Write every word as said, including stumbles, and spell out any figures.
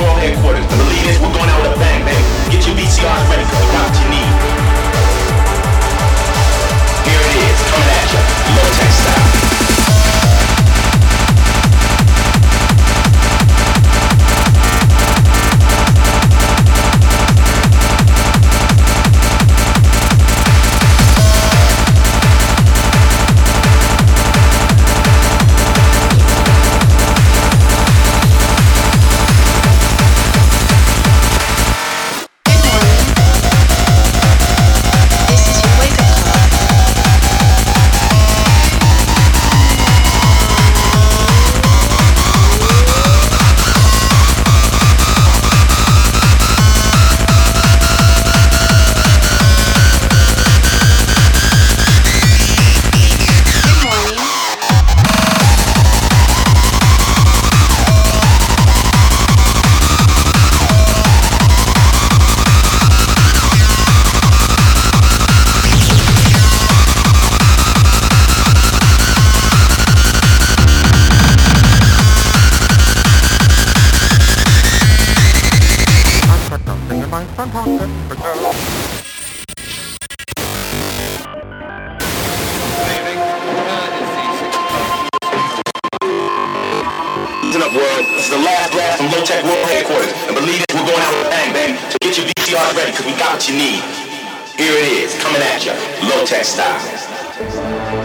World Headquarters. And believe this, we're going out with a bang, bang. Get your V C Rs ready, cause we got what you need. Here it is, coming at you, low tech style. Up world. This is the last blast from Low Tech World Headquarters. And believe it, we're going out with a bang, bang. So get your V C Rs ready, cause we got what you need. Here it is, coming at you, Low Tech style.